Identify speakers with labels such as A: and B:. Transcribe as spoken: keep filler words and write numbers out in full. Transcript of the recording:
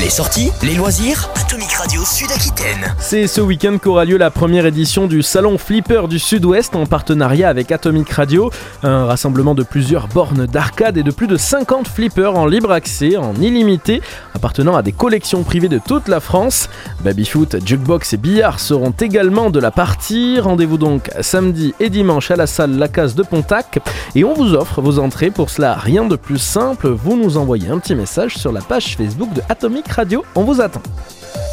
A: Les sorties, les loisirs, Atomic Radio Sud-Aquitaine.
B: C'est ce week-end qu'aura lieu la première édition du Salon Flipper du Sud-Ouest en partenariat avec Atomic Radio. Un rassemblement de plusieurs bornes d'arcade et de plus de cinquante flippers en libre accès, en illimité, appartenant à des collections privées de toute la France. Babyfoot, jukebox et billard seront également de la partie. Rendez-vous donc samedi et dimanche à la salle La Case de Pontac. Et on vous offre vos entrées. Pour cela, rien de plus simple, vous nous envoyez un petit message sur la page Facebook de Atomic Radio. On vous attend.